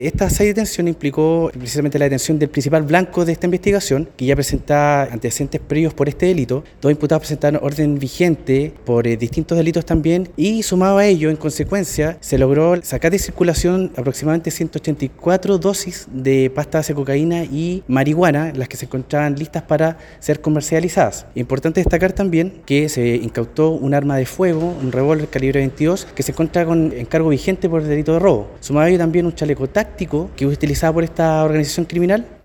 Esta 6 detenciones implicó precisamente la detención del principal blanco de esta investigación, que ya presentaba antecedentes previos por este delito. 2 imputados presentaron orden vigente por distintos delitos también, y sumado a ello, en consecuencia, se logró sacar de circulación aproximadamente 184 dosis de pasta base de cocaína y marihuana, las que se encontraban listas para ser comercializadas. Importante destacar también que se incautó un arma de fuego, un revólver calibre 22, que se encuentra con encargo vigente por el delito de robo. Sumado a ello también un chaleco táctico que es utilizado por esta organización criminal.